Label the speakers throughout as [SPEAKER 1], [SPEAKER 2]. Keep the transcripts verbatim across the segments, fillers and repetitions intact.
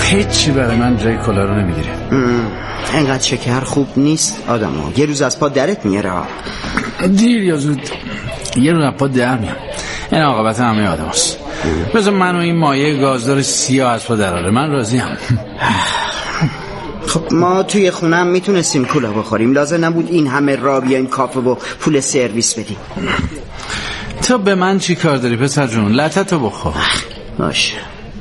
[SPEAKER 1] هیچی برای من جای کلا رو نمیگیره.
[SPEAKER 2] اینقدر شکر خوب نیست آدمو، یه روز از پا درت میاره.
[SPEAKER 1] دیر یا زود یه روز از پا در میام. این عاقبت همه آدم هست. بذار من و این مایه گازدار سیاه از پا دراره، من راضیم.
[SPEAKER 2] خب ما توی خونم میتونستیم کولا بخوریم، لازم نبود این همه را بیایم کافه و پول سرویس بدیم.
[SPEAKER 1] تو به من چی کار داری پسر جون؟ لطتو بخور.
[SPEAKER 2] باشه.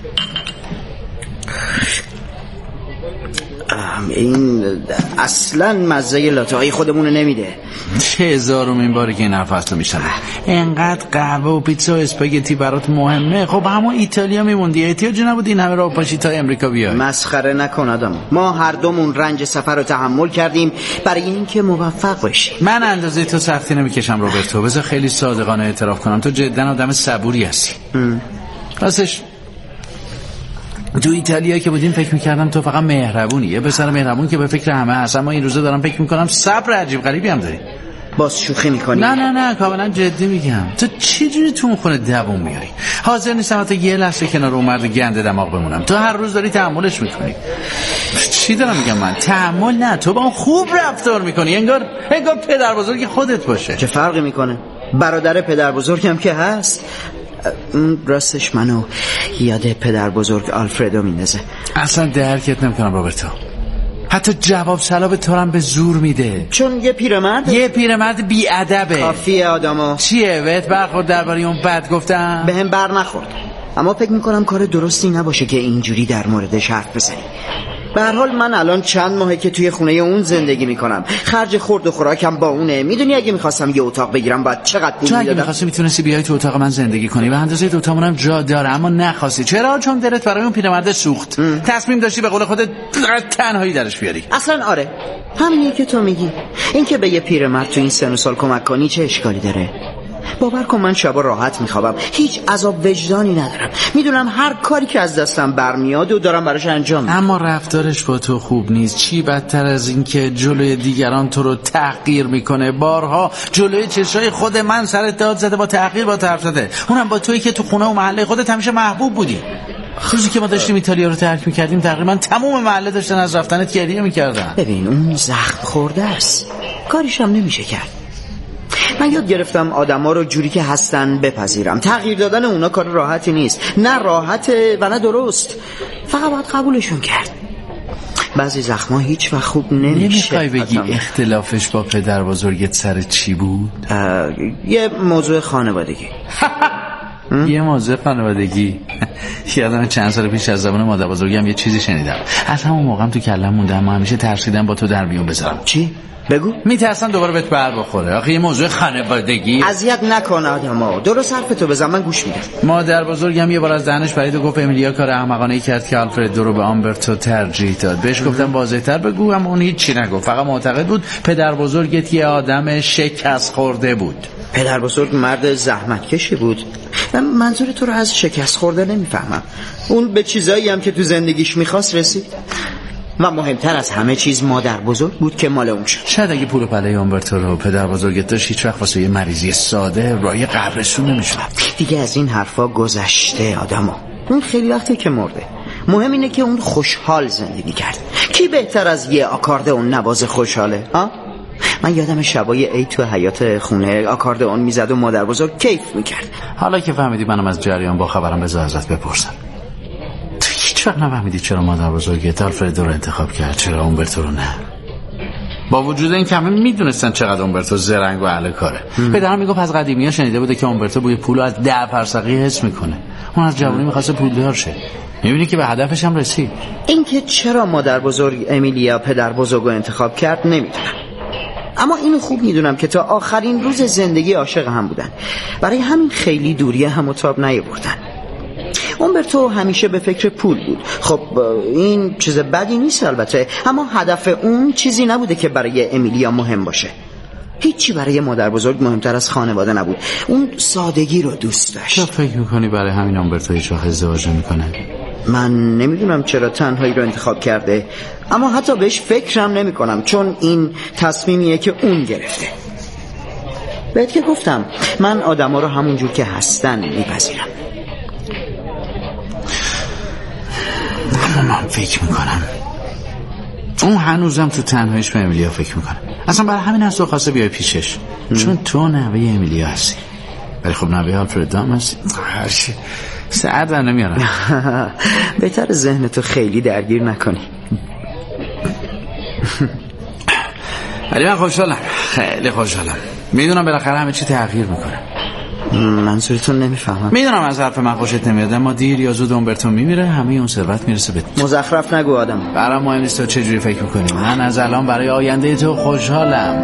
[SPEAKER 2] این اصلا مزه لاته های خودمونو نمیده.
[SPEAKER 1] چه هزارمین باری که این حرف هستو میشنم. اینقدر قهوه و پیتزا و اسپاگتی برات مهمه؟ خب همون ایتالیا میموندی، احتیاجی نبود این همه راه پاشی تا امریکا بیای.
[SPEAKER 2] مسخره نکن آدم، ما هر دومون رنج سفر رو تحمل کردیم برای اینکه موفق باشیم.
[SPEAKER 1] من اندازه تو سختی نمیکشم روبرتو، بذار خیلی صادقانه اعتراف کنم تو جدا آدم صبوری هستی. راستش تو ایتالیا که بودیم فکر میکردم تو فقط مهربونی، یه پسر مهربون که به فکر همه هست، اما این روزا دارم فکر میکنم صبر عجیب غریبی هم داری.
[SPEAKER 2] باز شوخی میکنی؟
[SPEAKER 1] نه نه نه کاملا جدی میگم. تو چه جوری تو اون خونه دووم میای؟ حاضر نیستم حتی یه لحظه کنار اون مرد گنده دماغ بمونم. تو هر روز داری تحملش میکنی. چی دارم میگم من؟ تحمل نه، تو با اون خوب رفتار میکنی، انگار انگار پدر بزرگ خودت باشه.
[SPEAKER 2] چه فرقی میکنه؟ برادر پدر بزرگم که هست. راستش منو یاد پدر بزرگ آلفردو میندازه.
[SPEAKER 1] اصلا درکت نمیکنم روبرتو. حتی جواب سلام تو هم به زور میده.
[SPEAKER 2] چون یه پیرمرد
[SPEAKER 1] یه پیرمرد بیادبه.
[SPEAKER 2] کافیه آدمو.
[SPEAKER 1] چیه بهت برخورد درباره اون بد گفتم؟
[SPEAKER 2] به هم بر نخورد، اما فکر میکنم کار درستی نباشه که اینجوری در موردش حرف بزنی. به هر حال من الان چند ماهه که توی خونه اون زندگی میکنم، خرج خورد و خوراکم با اونه. میدونی اگه میخواستم یه اتاق بگیرم باید چقدر پول میدادم؟
[SPEAKER 1] تو اگه میخواستی میتونستی بیای تو اتاق من زندگی کنی، به اندازه دوتامونم جا داره، اما نخواستی. چرا؟ چون دلت برای اون پیرمرد سوخت. ام. تصمیم داشتی به قول خودت تنهایی درش بیاری.
[SPEAKER 2] اصلا آره، همینیه که تو میگی. این که به یه پیرمرد تو این سن و سال کمک کنی چه اشکالی داره؟ باور کن من شبا راحت میخوابم، هیچ عذاب وجدانی ندارم. میدونم هر کاری که از دستم برمیاد و دارم براش انجام میدم.
[SPEAKER 1] اما رفتارش با تو خوب نیست. چی بدتر از این که جلوی دیگران تو رو تحقیر میکنه. بارها جلوی چشای خود من سرت داد زده، با تحقیر با طرف زده، اونم با تویی که تو خونه و محله خودت همیشه محبوب بودی. روزی که ما داشتیم ایتالیا رو ترک میکردیم تقریبا تمام محله داشتن از رفتنت گریه میکردن.
[SPEAKER 2] ببین اون زخم خورده است، کاریش هم نمیشه کرد. من یاد گرفتم آدما رو جوری که هستن بپذیرم. تغییر دادن اونا کار راحتی نیست، نه راحته و نه درست، فقط باید قبولشون کرد. بعضی زخما هیچ وقت خوب نمیشه.
[SPEAKER 1] نمیخوای بگی آدم. اختلافش با پدر بزرگت سر چی بود؟
[SPEAKER 2] یه موضوع خانوادگی.
[SPEAKER 1] یه موضوع خانوادگی. یادم چند سال پیش از زبان مادر بزرگم یه چیزی شنیدم. از همون موقعم تو کلم موندم، اما همیشه ترسیدم با تو در میون بذارم.
[SPEAKER 2] چی؟ بگو.
[SPEAKER 1] میترسم دوباره بهت بر بخوره. آخه یه موضوع خانوادگی.
[SPEAKER 2] اذیت نکن آدمو، درست حرفتو بزن، من گوش میدم.
[SPEAKER 1] مادر بزرگم یه بار از دهنش پرید و گفت امیلیا کار احمقانه‌ای کرد که آلفردو رو به آمبرتو ترجیح داد. بهش گفتم واضح‌تر بگو، اما اون هیچ چی نگفت. فقط معتقد بود پدر بزرگت یه آدم شکست خورده بود.
[SPEAKER 2] پدر بزرگ مرد زحمتکشی بود. من منظور تو رو از شکست خورده نمیفهمم. اون به چیزایی هم که تو زندگیش میخواست رسید. و مهمتر از همه چیز مادر بزرگ بود که مال اون شد.
[SPEAKER 1] شاید اگه پول و پله آمبرتو رو پدر بزرگت داشت هیچ وقت واسه یه مریضی ساده راه قبرستون نمیشد.
[SPEAKER 2] دیگه از این حرفا گذشته آدمو. اون خیلی وقتی که مرده. مهم اینه که اون خوشحال زندگی کرد. کی بهتر از یه آکاردئون نواز خوشحاله؟ ها؟ من یادم شبای عید تو حیاط خونه آکاردئون میزد و مادر بزرگ کیف میکرد.
[SPEAKER 1] حالا که فهمیدی منم از جریان با خبرم، بذار ازت بپرسم. هیچ وقت نفهمیدی چرا مادر بزرگت آلفردو رو انتخاب کرد، چرا آمبرتو رو نه؟ با وجود این که همه میدونستن چقدر آمبرتو زرنگ و اهل کاره. پدرم میگفت از قدیمی‌ها شنیده بوده که آمبرتو بوی پول از ده فرسخی حس میکنه. اون از جوانی میخواسته پولدار شه. میبینی که به هدفش هم رسید.
[SPEAKER 2] این که چرا مادر بزرگ امیلیا پدر بزرگ رو انتخاب کرد نمیدونم، اما اینو خوب میدونم که تا آخرین روز زندگی عاشق هم بودن. برای همین خیلی دوری هم و تاب نیاوردن. آمبرتو همیشه به فکر پول بود. خب این چیز بدی نیست البته، اما هدف اون چیزی نبوده که برای امیلیا مهم باشه. هیچی برای مادر بزرگ مهمتر از خانواده نبود. اون سادگی رو دوست داشت.
[SPEAKER 1] چرا فکر میکنی برای همین آمبرتو هیچ وقت ازدواج نمیکنه؟
[SPEAKER 2] من نمیدونم چرا تنهایی رو انتخاب کرده، اما حتی بهش فکرم نمی کنم، چون این تصمیمیه که اون گرفته. بهت که گفتم من آدما رو همونجور که هستن میپذیرم.
[SPEAKER 1] اما من فکر میکنم اون هنوزم تو تنهاییش به امیلیا فکر میکنه. اصلا برای همین از تو خواسته بیای پیشش چون تو نوه امیلیا هستی. ولی خب نوه آلفرد هم هستی. سر در نمیارم.
[SPEAKER 2] بهتر ذهنتو خیلی درگیر نکنی.
[SPEAKER 1] ولی من خوشحالم، خیلی خوشحالم. میدونم بالاخره همه چی تغییر میکنه.
[SPEAKER 2] منظورتون نمیفهمم.
[SPEAKER 1] میدونم از حرف من خوشت نمیاد، اما دیر یا زود اومبرتو میمیره، همه اون ثروت میرسه به تو.
[SPEAKER 2] مزخرف نگو آدم.
[SPEAKER 1] برام مهم نیست تو چه جوری فکر میکنی. من از الان برای آینده تو خوشحالم.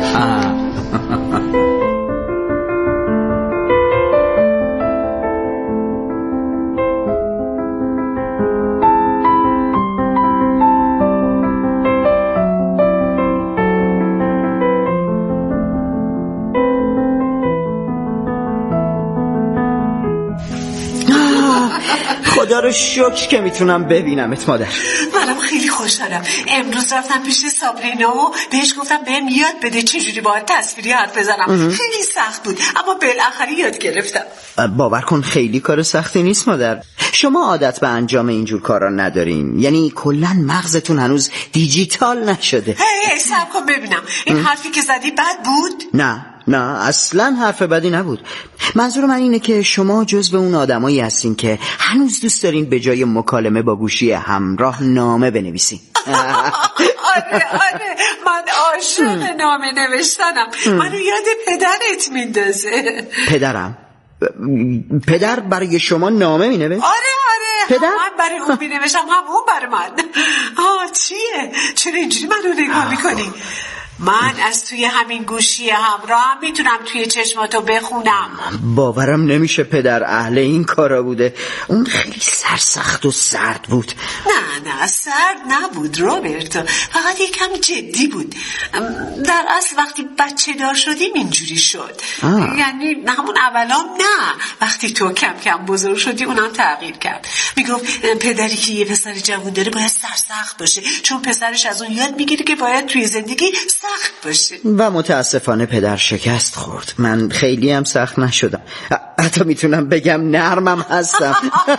[SPEAKER 2] خدا رو شکر که میتونم ببینمت مادر.
[SPEAKER 3] منم خیلی خوشحالم. امروز رفتم پیش سابرینا و بهش گفتم بهم یاد بده چجوری باید تصویری حرف بزنم. خیلی سخت بود اما بالاخره یاد گرفتم.
[SPEAKER 2] باور کن خیلی کار سختی نیست مادر. شما عادت به انجام اینجور کارا ندارین، یعنی کلن مغزتون هنوز دیجیتال نشده.
[SPEAKER 3] هی هی صبر کن ببینم این حرفی که زدی بد بود؟
[SPEAKER 2] نه نه اصلا حرف بدی نبود. منظور من اینه که شما جزو اون آدمایی هستین که هنوز دوست دارین به جای مکالمه با گوشی همراه نامه بنویسین.
[SPEAKER 3] آره آره من عاشق نامه نوشتنم. منو یاد پدرت میندازه.
[SPEAKER 2] پدرم؟ پدر برای شما نامه مینوشت؟
[SPEAKER 3] آره آره
[SPEAKER 2] پدر؟
[SPEAKER 3] من برای اون مینوشتم هم اون برای من. آه چیه؟ چرا اینجوری منو نگاه میکنی؟ من از توی همین گوشی همراه هم میتونم توی چشماتو بخونم.
[SPEAKER 2] باورم نمیشه پدر اهل این کارا بوده. اون خیلی سرسخت و سرد بود.
[SPEAKER 3] نه نه سرد نبود روبرتو، فقط یکم جدی بود. در اصل وقتی بچه دار شدیم اینجوری شد. آه. یعنی همون اولام نه، وقتی تو کم کم بزرگ شدی اونم تغییر کرد. میگفت پدری که یه پسر جوان داره باید سرسخت باشه چون پسرش از اون یاد میگیره که باید توی زندگی سخت باشه.
[SPEAKER 2] و متاسفانه پدر شکست خورد. من خیلی هم سخت نشدم، حتی میتونم بگم نرمم هستم.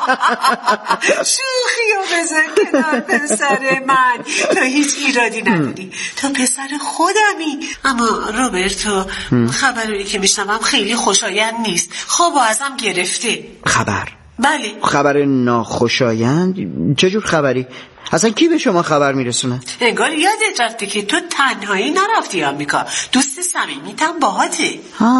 [SPEAKER 3] شوخیو بذار کنار پسر من، تو هیچ ایرادی نداری، تو پسر خودمی. اما روبرتو خبری که میشنوم خیلی خوشایند نیست. خوابو ازم گرفته.
[SPEAKER 2] خبر؟
[SPEAKER 3] بله.
[SPEAKER 2] خبر ناخوشایند؟ چجور خبری؟ اصلا کی به شما خبر میرسونه؟
[SPEAKER 3] انگار یادت رفته که تو تنهایی نرفتی آمریکا، دوست صمیمیت هم باهاته.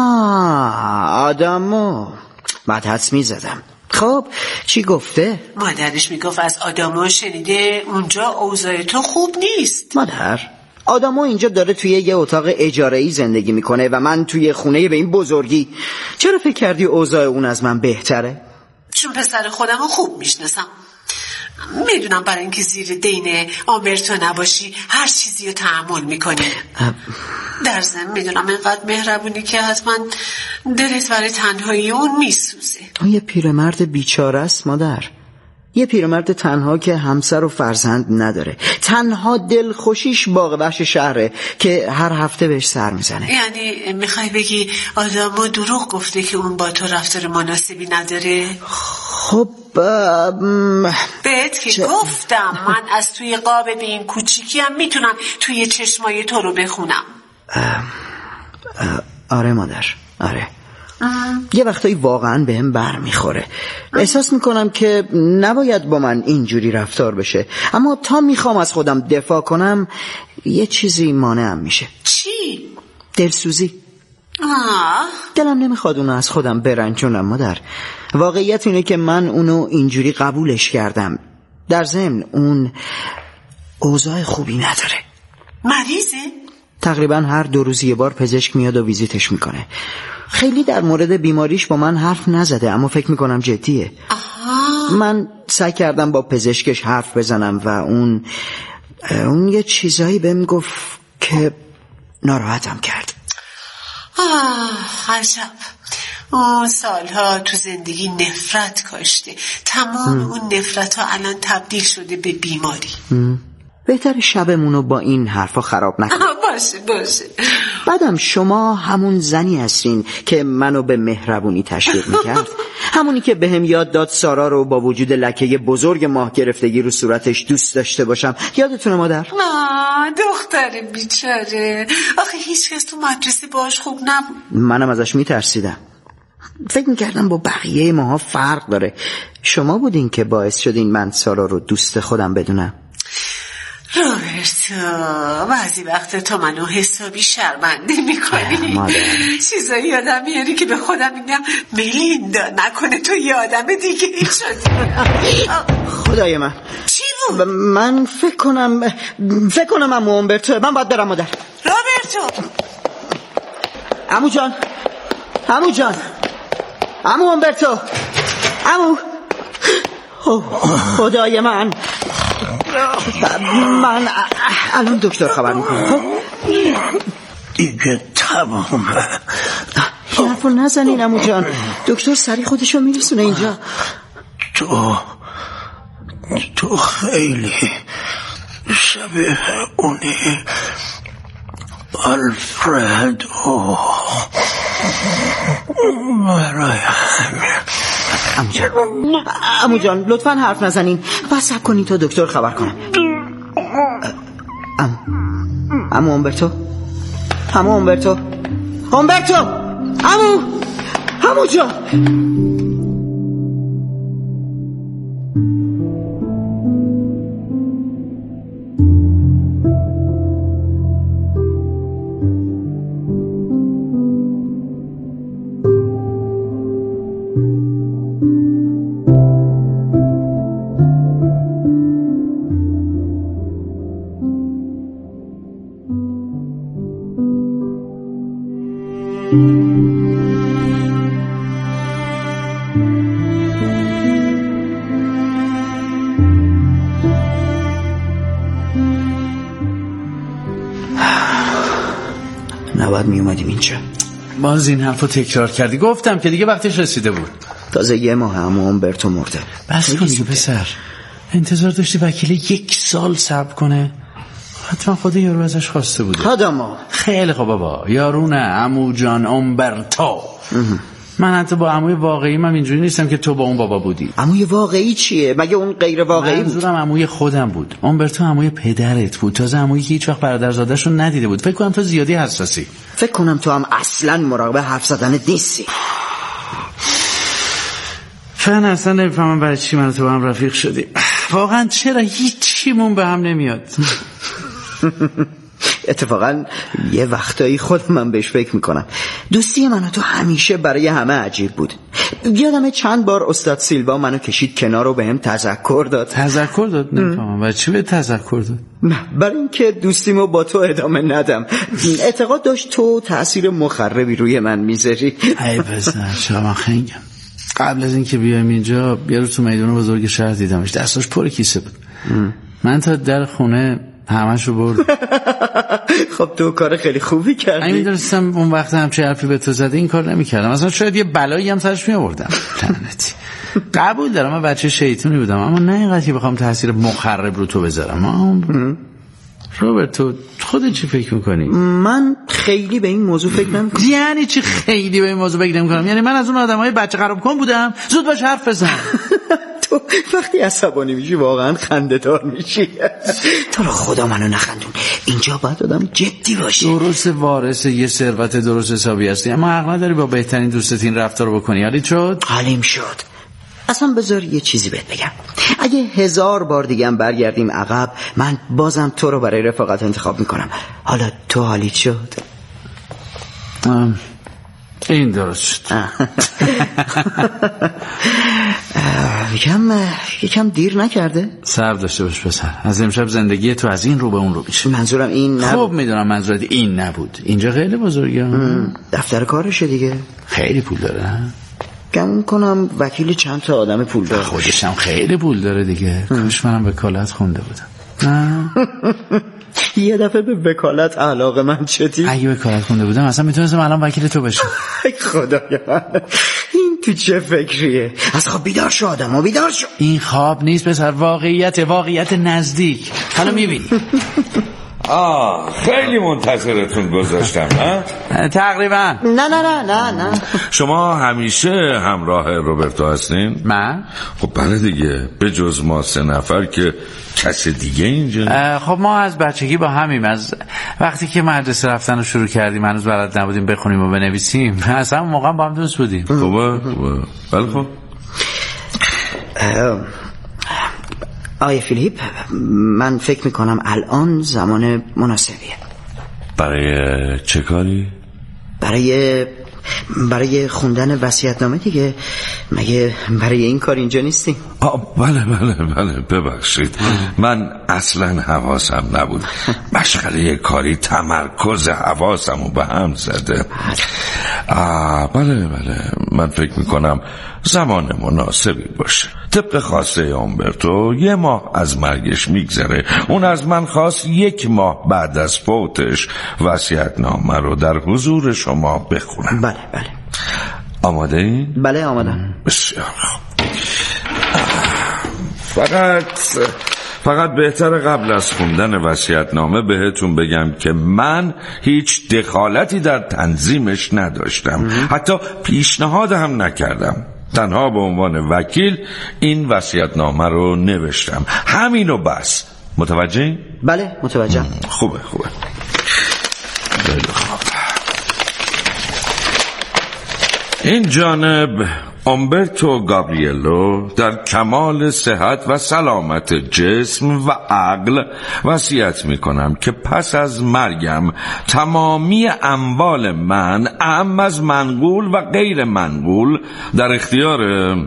[SPEAKER 2] آه آدامو بعد حدس میزدم. خب چی گفته؟
[SPEAKER 3] مادرش میگفت از آدامو شنیده اونجا اوضاع تو خوب نیست.
[SPEAKER 2] مادر آدامو اینجا داره توی یه اتاق اجاره‌ای زندگی میکنه و من توی خونه به این بزرگی. چرا فکر کردی اوضاع اون از من بهتره؟
[SPEAKER 3] چون پسر خودمو خوب میشناسم. میدونم برای اینکه زیر دین آمبرتو نباشی هر چیزی رو تحمل میکنی. در ضمن میدونم اینقدر مهربونی که حتما دلت برای تنهایی اون میسوزه.
[SPEAKER 2] اون یه پیرمرد بیچاره است مادر. یه پیرمرد تنها که همسر و فرزند نداره. تنها دلخوشیش باغ وحش شهره که هر هفته بهش سر میزنه.
[SPEAKER 3] یعنی میخوای بگی آدمو دروغ گفته که اون با تو رفتار مناسبی نداره؟
[SPEAKER 2] خب
[SPEAKER 3] بهت که چه... گفتم من از توی قاب به این کوچیکی هم میتونم توی چشمای تو رو بخونم. اه...
[SPEAKER 2] اه... آره مادر آره. ام. یه وقتایی واقعا به هم بر میخوره. احساس میکنم که نباید با من اینجوری رفتار بشه، اما تا میخوام از خودم دفاع کنم یه چیزی مانعم میشه.
[SPEAKER 3] چی؟
[SPEAKER 2] دلسوزی.
[SPEAKER 3] آه.
[SPEAKER 2] دلم نمیخواد اونو از خودم برنجونم مادر. واقعیت اینه که من اونو اینجوری قبولش کردم. در ضمن اون اوضاع خوبی نداره.
[SPEAKER 3] مریضه؟
[SPEAKER 2] تقریبا هر دو روز یه بار پزشک میاد و ویزیتش میکنه. خیلی در مورد بیماریش با من حرف نزده اما فکر میکنم جدیه.
[SPEAKER 3] آها.
[SPEAKER 2] من سعی کردم با پزشکش حرف بزنم و اون اون یه چیزایی بهم گفت که ناراحتم کرد.
[SPEAKER 3] آه عجب. اون سالها تو زندگی نفرت کاشته، تمام م. اون نفرت ها الان تبدیل شده به بیماری.
[SPEAKER 2] م. بهتر شبمونو با این حرفا خراب نکن.
[SPEAKER 3] باشه باشه
[SPEAKER 2] بعدم شما همون زنی هستین که منو به مهربونی تشویق میکرد، همونی که بهم یاد داد سارا رو با وجود لکه بزرگ ماه گرفتگی رو صورتش دوست داشته باشم. یادتونه مادر؟
[SPEAKER 3] نه دختر بیچاره، آخه هیچ کس تو مدرسه باش خوب نبود.
[SPEAKER 2] منم ازش میترسیدم، فکر میکردم با بقیه ماها فرق داره. شما بودین که باعث شدین من سارا رو دوست خودم بدونم.
[SPEAKER 3] روبرتو بعضی وقت تو منو حسابی شرمنده میکنی.
[SPEAKER 2] مادر
[SPEAKER 3] چیزایی یادم میاری که به خودم میگم ملیندا نکنه تو یه آدم دیگه ای شدی.
[SPEAKER 2] خدای من
[SPEAKER 3] چی بود؟
[SPEAKER 2] من فکر کنم فکر کنم عمو اومبرتو من باید برم. مادر
[SPEAKER 3] روبرتو
[SPEAKER 2] عمو جان عمو جان عمو اومبرتو عمو خدای من من الان دکتر خبر میکنم.
[SPEAKER 4] دیگه تمامه.
[SPEAKER 2] این حرفو نزنین عمو جان، دکتر سریع خودشو میرسونه اینجا.
[SPEAKER 4] تو تو خیلی شبیه اونی آلفردو برای همین.
[SPEAKER 2] عمو جان عمو جان لطفاً حرف نزنین، بس صبر کنین تا دکتر خبر کنم. عمو عمو اومبرتو عمو اومبرتو اومبرتو عمو عمو جان. نباید می اومدیم اینجا.
[SPEAKER 1] باز این حرفو تکرار کردی. گفتم که دیگه وقتش رسیده بود.
[SPEAKER 2] تازه یه ماه عمو اومبرتو مرده.
[SPEAKER 1] بس کن دیگه پسر، انتظار داشتی وکیل یک سال صبر کنه؟ حتما خود یارو ازش خواسته بوده.
[SPEAKER 2] خداما
[SPEAKER 1] خیلی خوب بابا، یارو نه، عمو جان اومبرتو. من حتی با عموی واقعی من اینجوری نیستم که تو با اون بابا بودی.
[SPEAKER 2] عموی واقعی چیه؟ مگه اون غیر واقعی بود؟
[SPEAKER 1] منظورم عموی خودم بود. اومبرتو عموی پدرت بود، تازه عمویی که هیچ وقت برادرزاده‌شو ندیده بود. فکر کنم تو زیادی حساسی.
[SPEAKER 2] فکر کنم تو هم اصلا مراقب حرف زدن نیستی.
[SPEAKER 1] فن اصلا نمیفهمم برای چی من تو هم رفیق شدی. واقعا چرا هیچیمون به هم نمیاد؟
[SPEAKER 2] اتفاقا یه وقتایی خود من بهش فکر میکنم. دوستی من و تو همیشه برای همه عجیب بود. یادمه چند بار استاد سیلوا منو کشید کنار و بهم تذکر داد.
[SPEAKER 1] تذکر داد؟ نمیفهمم برای چی به تذکر داد؟
[SPEAKER 2] نه، برای اینکه دوستیمو با تو ادامه ندم. اعتقاد داشت تو تأثیر مخربی روی من میذاری.
[SPEAKER 1] ای پسر شما خنگم. قبل از اینکه بیایم اینجا یه روز تو میدون بزرگ شهر دیدمش، دستاش پر کیسه بود. ام. من تا در خونه همشو برد.
[SPEAKER 2] خب تو کار خیلی خوبی کردی.
[SPEAKER 1] اگه می‌دونستم اون وقت همچه حرفی به تو زده این کار نمی‌کردم. مثلا شاید یه بلایی هم سرش می‌آوردم. لعنتی. قبول دارم من بچه شیطونی بودم، اما نه اینقدر که بخوام تاثیر مخرب رو تو بذارم. روبرت تو خودت چی فکر میکنی؟
[SPEAKER 2] من خیلی به این موضوع فکر نمیکنم.
[SPEAKER 1] یعنی چی خیلی به این موضوع فکر نمیکنم؟ یعنی من از اون آدمای بچه خراب کن بودم؟ زود باش حرف بزن.
[SPEAKER 2] تو وقتی عصبانی میشی واقعا خنده‌دار میشی. تو رو خدا منو نخندون، اینجا باید آدم جدی باشه.
[SPEAKER 1] درست وارث یه ثروت درست حسابی هستی، اما حق نداری با بهترین دوستت این رفتار بکنی. حالیت شد؟
[SPEAKER 2] حالیم شد. اصلا بذار یه چیزی بهت بگم. اگه هزار بار دیگه هم برگردیم عقب، من بازم تو رو برای رفاقت انتخاب میکنم. حالا تو حالیت شد؟
[SPEAKER 1] این درست شد.
[SPEAKER 2] یکم یکم دیر نکرده؟
[SPEAKER 1] صبر داشته باش پسر، از امشب زندگی تو از این رو به اون رو میشه.
[SPEAKER 2] منظورم این نبود.
[SPEAKER 1] خوب میدونم منظورت این نبود. اینجا خیلی بزرگه.
[SPEAKER 2] دفتر کارشه دیگه.
[SPEAKER 1] خیلی پول داره.
[SPEAKER 2] گمون کنم وکیل چند تا آدم پول داره.
[SPEAKER 1] خودش هم خیلی پول داره دیگه. کاش منم وکالت خونده بودم.
[SPEAKER 2] یه دفعه به وکالت علاقه من شدی.
[SPEAKER 1] اگه وکالت خونده بودم اصلا میتونستم الان وکیل تو بشم.
[SPEAKER 2] خدایا من، این تو چه فکریه؟ از خواب بیدار شو آدم، بیدار شو.
[SPEAKER 1] این خواب نیست پسر، واقعیت، واقعیت نزدیک. حالا میبینی.
[SPEAKER 5] آه خیلی منتظرتون گذاشتم نه؟
[SPEAKER 1] تقریبا.
[SPEAKER 2] نه نه نه نه نه.
[SPEAKER 5] شما همیشه همراه روبرتو هستین؟
[SPEAKER 1] من؟
[SPEAKER 5] خب بله دیگه، به جز ما سه نفر که کس دیگه اینجا.
[SPEAKER 1] خب ما از بچگی با همیم، از وقتی که مدرسه رفتن رو شروع کردیم هنوز بلد نبودیم بخونیم و بنویسیم، اصلا موقع با هم دوست بودیم.
[SPEAKER 5] خوبه خوبه. بله خب
[SPEAKER 2] آقای فیلیپ، من فکر میکنم الان زمان مناسبیه.
[SPEAKER 5] برای چه کاری؟
[SPEAKER 2] برای برای خوندن وصیت‌نامه دیگه. مگه برای این کار اینجا نیستی؟
[SPEAKER 5] آه بله بله بله ببخشید، من اصلا حواسم نبود. مشغله کاری تمرکز حواسمو به هم زده. آه بله بله، من فکر میکنم زمان مناسبی باشه. طبق خواسته اومبرتو یه ماه از مرگش میگذره. اون از من خواست یک ماه بعد از فوتش وصیت‌نامه رو در حضور شما بخونم.
[SPEAKER 2] بله بله.
[SPEAKER 5] آماده این؟
[SPEAKER 2] بله آمادم.
[SPEAKER 5] بسیار خوب. فقط فقط بهتر قبل از خوندن وصیت‌نامه بهتون بگم که من هیچ دخالتی در تنظیمش نداشتم. حتی پیشنهاد هم نکردم. تنها به عنوان وکیل این وصیت‌نامه رو نوشتم، همینو بس. متوجه؟
[SPEAKER 2] بله متوجهم.
[SPEAKER 5] خوبه خوبه. خیلی خوب. این جانب اومبرتو گابریلو در کمال صحت و سلامت جسم و عقل وصیت میکنم که پس از مرگم تمامی اموال من، اهم از منقول و غیر منقول، در اختیار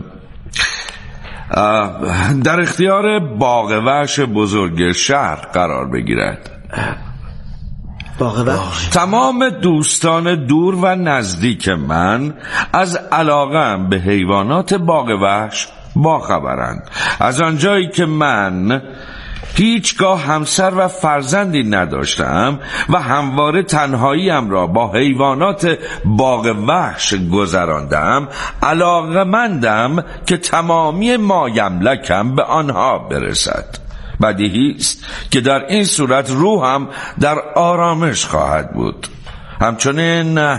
[SPEAKER 5] در اختیار باغ وحش بزرگ شهر قرار بگیرد.
[SPEAKER 2] باغ وحش؟
[SPEAKER 5] تمام دوستان دور و نزدیک من از علاقه‌ام به حیوانات باغ وحش باخبرند. از آنجایی که من هیچگاه همسر و فرزندی نداشتم و همواره تنهاییم را با حیوانات باغ وحش گذراندم، علاقه‌مندم که تمامی ما یملکم به آنها برسد. بدیهی است که در این صورت روحم در آرامش خواهد بود. همچنین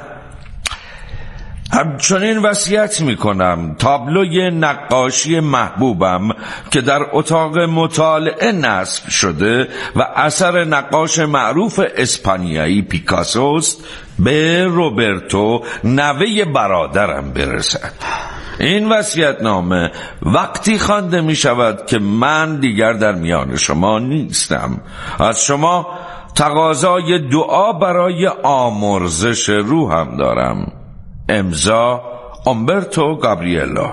[SPEAKER 5] همچنین وصیت میکنم تابلوی نقاشی محبوبم که در اتاق مطالعه نصب شده و اثر نقاش معروف اسپانیایی پیکاسوست به روبرتو نوه برادرم برسد. این وصیت‌نامه وقتی خوانده می شود که من دیگر در میان شما نیستم. از شما تقاضای دعا برای آمرزش روحم دارم. امضا اومبرتو گابریلو.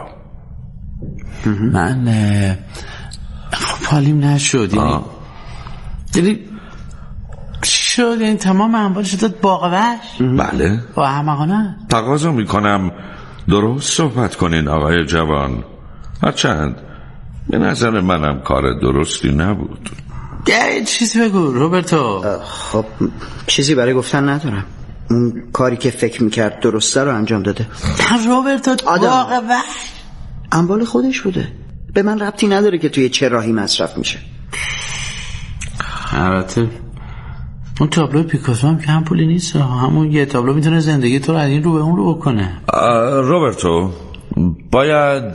[SPEAKER 1] من خب حالیم نشد. یعنی یعنی چی شد؟ یعنی تمام اموالش داد باغ وحش؟
[SPEAKER 5] بله.
[SPEAKER 1] با احمقانه.
[SPEAKER 5] تقاضا میکنم درست صحبت کنین آقای جوان. هرچند به نظر منم کار درستی نبود.
[SPEAKER 1] یه چیزی بگو روبرتو.
[SPEAKER 2] خب چیزی برای گفتن ندارم. اون کاری که فکر میکرد درسته رو انجام داده.
[SPEAKER 1] روبرتو باغ وحش
[SPEAKER 2] اموال خودش بوده، به من ربطی نداره که توی چه راهی مصرف میشه.
[SPEAKER 1] البته اون تابلو پیکاسو هم که هم پولی نیست، همون یه تابلو میتونه زندگی تو رو از این رو به اون رو بکنه.
[SPEAKER 5] روبرتو باید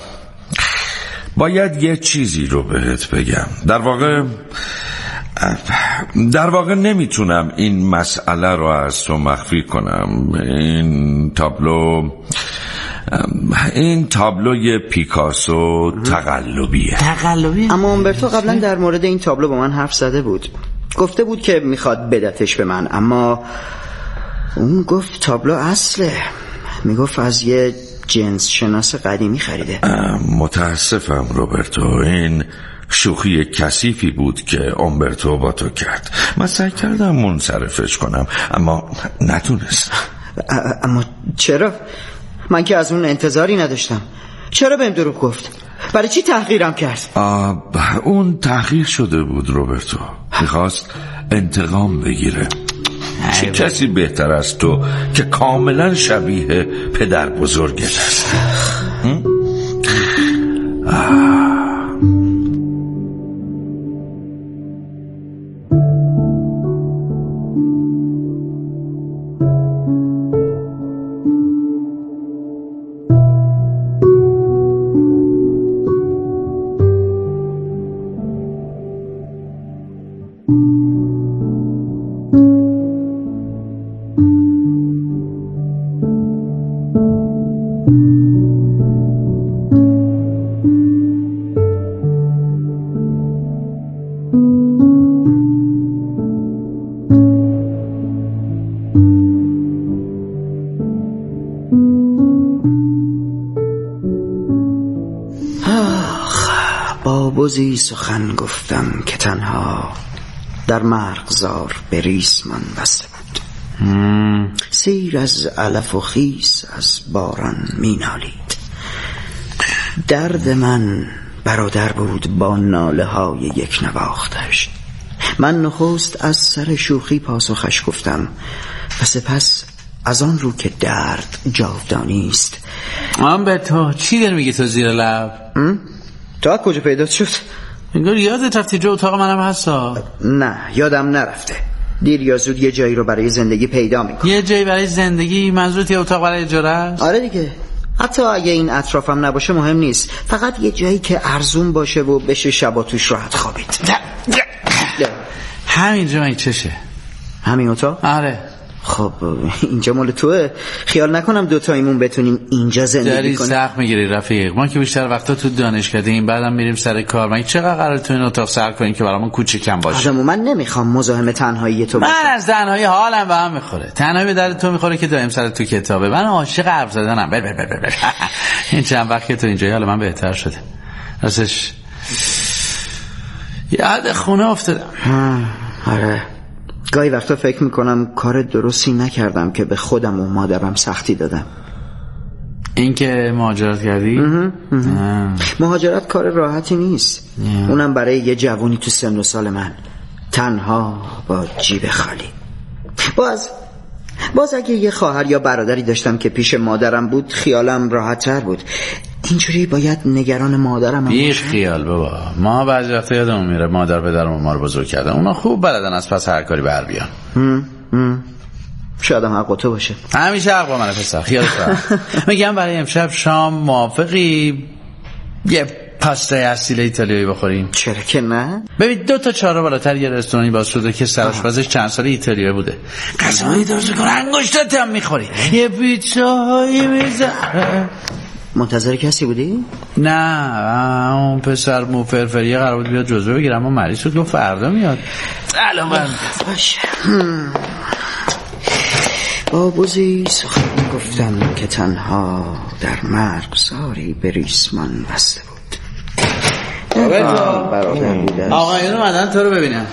[SPEAKER 5] باید یه چیزی رو بهت بگم. در واقع در واقع نمیتونم این مسئله رو از تو مخفی کنم. این تابلو این تابلوی پیکاسو تقلبیه.
[SPEAKER 1] تقلبیه؟
[SPEAKER 2] اما اومبرتو قبلا در مورد این تابلو با من حرف زده بود. گفته بود که میخواد بدتش به من، اما اون گفت تابلو اصله. میگفت از یه جنس شناس قدیمی خریده.
[SPEAKER 5] متاسفم روبرتو، این شوخی کثیفی بود که اومبرتو با تو کرد. من سعی کردم منصرفش کنم اما نتونستم.
[SPEAKER 2] اما چرا؟ من که از اون انتظاری نداشتم. چرا بهم دروغ گفت؟ برای چی تحقیرم کرد؟
[SPEAKER 5] آه اون تحقیر شده بود روبرتو. میخواست انتقام بگیره. چه کسی بهتر از تو که کاملا شبیه پدر بزرگت است؟
[SPEAKER 2] بزی سخن گفتم که تنها در مرغزار به ریسمان بسته بود. سیر از علف و خیس از باران می نالید. درد من برادر بود با ناله های یک نواختش. من نخست از سر شوخی پاسخش گفتم و سپس از آن رو که درد جاودانی است.
[SPEAKER 1] من به تو چی داری میگی تو زیر لب؟
[SPEAKER 2] تو از کجا پیدا شد؟
[SPEAKER 1] انگار یادت رفتی جو اتاق منم هستا.
[SPEAKER 2] نه یادم نرفته. دیر یا زود یه جایی رو برای زندگی پیدا میکنم.
[SPEAKER 1] یه جایی برای زندگی؟ منظورت یه اتاق برای اجاره است؟
[SPEAKER 2] آره دیگه. حتی اگه این اطرافم نباشه مهم نیست، فقط یه جایی که ارزون باشه و بشه شبا توش راحت خوابید.
[SPEAKER 1] همینجا این چشه؟
[SPEAKER 2] همین اتاق؟
[SPEAKER 1] آره.
[SPEAKER 2] خب اینجا مال توه. خیال نکنم دوتاییمون بتونیم اینجا زندگی کنیم.
[SPEAKER 1] داری سخت میگیری رفیق. ما که بیشتر وقتا تو دانشکده‌ایم، بعدم میریم سر کار. ما چقدر قراره تو این اتاق سر کنیم که برامون کوچیکم باشه؟
[SPEAKER 2] آدمو من نمیخوام مزاحم تنهایی تو باشم.
[SPEAKER 1] من از تنهایی حالم به هم میخوره. تنهایی به درد تو میخوره که دائم سر تو کتابه. من عاشق حرف زدنم. بر بر بر بر. این چند وقت که تو اینجایی حالا من بهتر شده. راستش یاد خونه افتادم.
[SPEAKER 2] آره. گاهی وقتا فکر میکنم کار درستی نکردم که به خودم و مادرم سختی دادم.
[SPEAKER 1] این که مهاجرت کردی؟
[SPEAKER 2] مهاجرت کار راحتی نیست. اه. اونم برای یه جوونی تو سن و سال من، تنها با جیب خالی. باز باز اگه یه خواهر یا برادری داشتم که پیش مادرم بود خیالم راحت تر بود. اینجوری باید نگران مادرم
[SPEAKER 1] باشم. بی خیال بابا. ما بعضی وقتا یادمون میره مادر پدرمون ما رو بزرگ کردن. اونا خوب بلدن از پس هر کاری بر بیان.
[SPEAKER 2] هم هم شاید هم حق تو باشه.
[SPEAKER 1] همیشه حق با منه پسر. خیالت راحت. میگم برای امشب شام موافقی یه پاستا اصیل ایتالیایی بخوریم؟
[SPEAKER 2] چرا که نه؟
[SPEAKER 1] ببین دو تا چهار بالاتر یه رستورانی باز شده که سرآشپزش چند سال ایتالیایی بوده. غذایی درست می‌کنه، انگشتات هم می‌خوری. یه پیتزایی می‌ذاره.
[SPEAKER 2] منتظر کسی بودی؟
[SPEAKER 1] نه اون پسر مو فرفریه قرار بود بیاد جزوه بگیرم اما مریض شد گفت فردا میاد. الان من
[SPEAKER 2] باشه. با بزی سخن گفتم که تنها در مرغزاری به ریسمان بسته بود.
[SPEAKER 1] آقایون اومدن تو رو ببینم.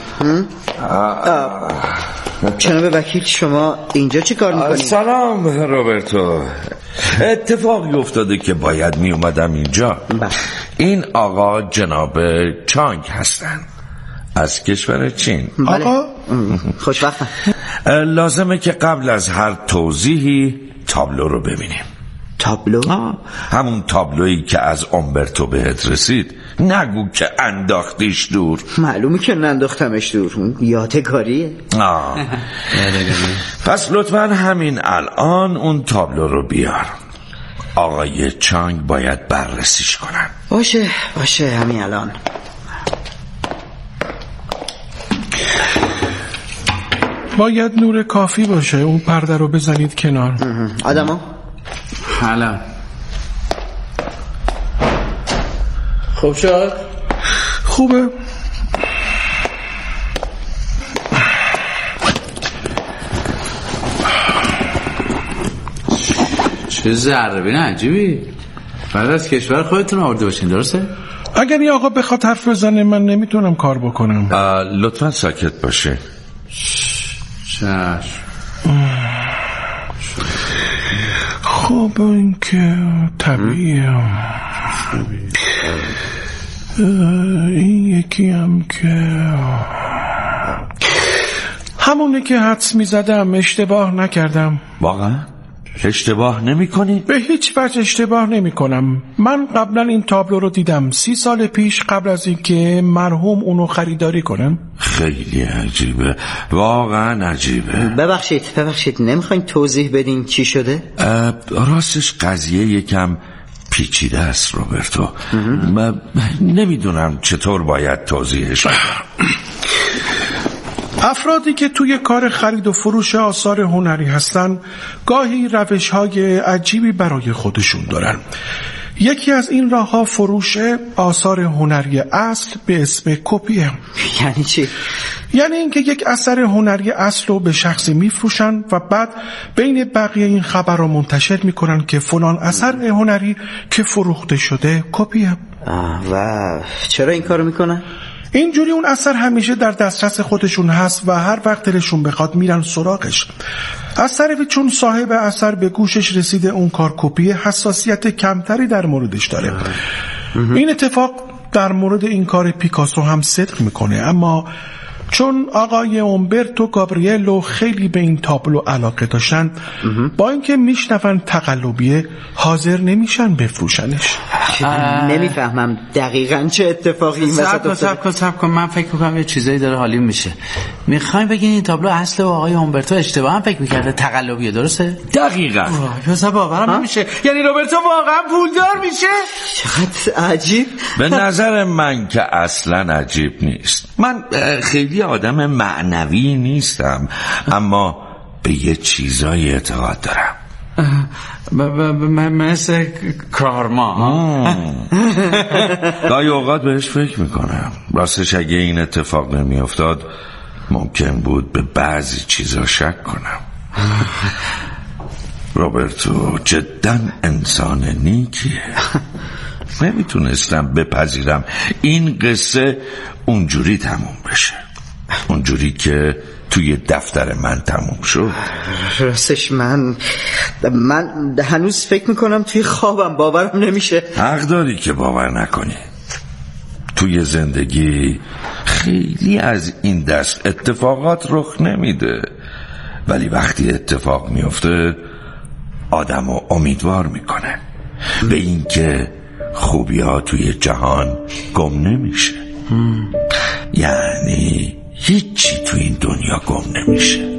[SPEAKER 2] جناب وکیل شما اینجا چی کار میکنید؟
[SPEAKER 5] سلام روبرتو. اتفاقی افتاده که باید می اومدم اینجا.
[SPEAKER 2] بله.
[SPEAKER 5] این آقا جناب چانگ هستن از کشور چین.
[SPEAKER 2] بله. آقا خوشبختم.
[SPEAKER 5] لازمه که قبل از هر توضیحی تابلو رو ببینیم.
[SPEAKER 2] تابلو؟
[SPEAKER 5] آه. همون تابلویی که از اومبرتو بهت رسید. نگو که انداختیش دور.
[SPEAKER 2] معلومه که ننداختمش دور، یادگاریه.
[SPEAKER 5] آه. پس لطفاً همین الان اون تابلو رو بیار. آقای چانگ باید بررسیش کنن.
[SPEAKER 2] باشه باشه همین الان.
[SPEAKER 6] باید نور کافی باشه. اون پرده رو بزنید کنار.
[SPEAKER 2] آدما
[SPEAKER 1] حالا خوب شد؟
[SPEAKER 6] خوبه.
[SPEAKER 1] چه ذره عجیبی. بعد از کشور خودتون آورده باشین درسته؟
[SPEAKER 6] اگر یه آقا بخواد حرف بزنه من نمیتونم کار بکنم.
[SPEAKER 5] لطفا ساکت باشه.
[SPEAKER 1] چشم.
[SPEAKER 6] خب این که طبیعیه. این یکی هم که همونه که حدس میزدم. اشتباه نکردم.
[SPEAKER 5] واقعا؟ اشتباه نمی کنی؟
[SPEAKER 6] به هیچ وجه اشتباه نمی کنم. من قبلا این تابلو رو دیدم سی سال پیش قبل از اینکه مرحوم اونو خریداری کنم.
[SPEAKER 5] خیلی عجیبه، واقعا عجیبه.
[SPEAKER 2] ببخشید ببخشید نمیخواین توضیح بدین چی شده؟
[SPEAKER 5] راستش قضیه یکم پیچیده است روبرتو. نمیدونم چطور باید توضیحش بدم.
[SPEAKER 6] افرادی که توی کار خرید و فروش آثار هنری هستن گاهی روش‌های عجیبی برای خودشون دارن. یکی از این راه‌ها فروش آثار هنری اصل به اسم کپیه.
[SPEAKER 2] یعنی چی؟
[SPEAKER 6] یعنی اینکه یک اثر هنری اصل رو به شخصی میفروشن و بعد بین بقیه این خبر رو منتشر میکنن که فلان اثر هنری که فروخته شده کپیه.
[SPEAKER 2] و چرا این کارو میکنن؟
[SPEAKER 6] اینجوری اون اثر همیشه در دسترس خودشون هست و هر وقت دلشون بخواد میرن سراغش. اثر چون صاحب اثر به گوشش رسیده اون کار کپی، حساسیت کمتری در موردش داره. این اتفاق در مورد این کار پیکاسو هم صدق میکنه، اما چون آقای اومبرتو گابریلو خیلی به این تابلو علاقه داشتن، با اینکه میشنون تقلبیه حاضر نمیشن بفروشنش.
[SPEAKER 2] نمیفهمم دقیقاً چه اتفاقی این وسط افتاده.
[SPEAKER 1] سب کن سب کن من فکر میکنم یه چیزایی داره حالیم میشه. میخوایم بگین این تابلو اصل و آقای اومبرتو اشتباه هم فکر میکرده تقلبیه، درسته؟
[SPEAKER 5] دقیقاً.
[SPEAKER 1] واه باورم نمیشه. یعنی روبرتو واقعا پولدار میشه؟
[SPEAKER 2] چقدر عجیب.
[SPEAKER 5] به نظر من که اصلا عجیب نیست. من خیلی آدم معنوی نیستم، اما به یه چیزایی اعتقاد دارم.
[SPEAKER 1] مثل کارما.
[SPEAKER 5] گاهی اوقات بهش فکر میکنم. راستش اگه این اتفاق نمی افتاد ممکن بود به بعضی چیزا شک کنم. روبرتو جدا انسان نیکیه. نمیتونستم بپذیرم این قصه اونجوری تموم بشه، اونجوری که توی دفتر من تموم شد.
[SPEAKER 2] راستش من من هنوز فکر میکنم توی خوابم، باورم نمیشه.
[SPEAKER 5] حق داری که باور نکنی. توی زندگی خیلی از این دست اتفاقات رخ نمیده، ولی وقتی اتفاق میفته آدمو امیدوار میکنه به این که خوبی ها توی جهان گم نمیشه. یعنی هیچی توی این دنیا گم نمیشه.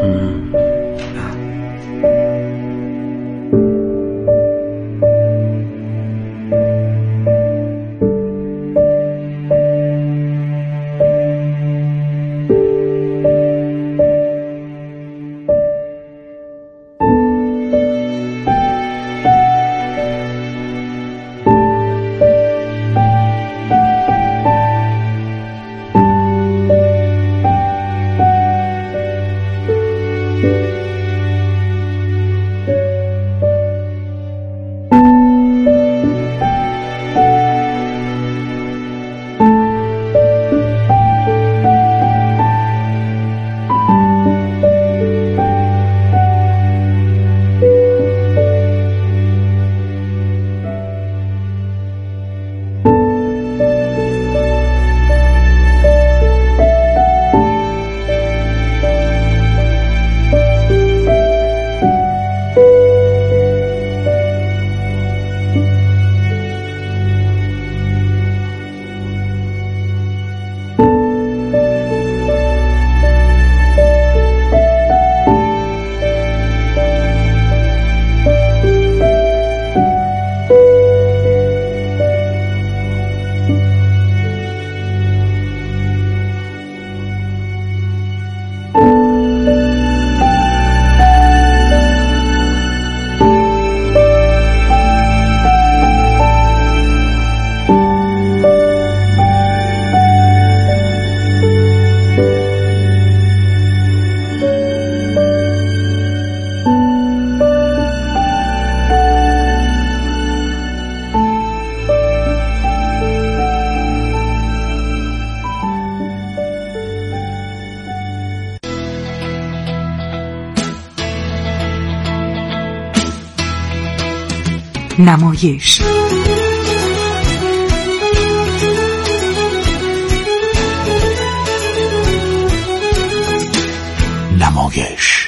[SPEAKER 7] نمایش
[SPEAKER 4] نمایش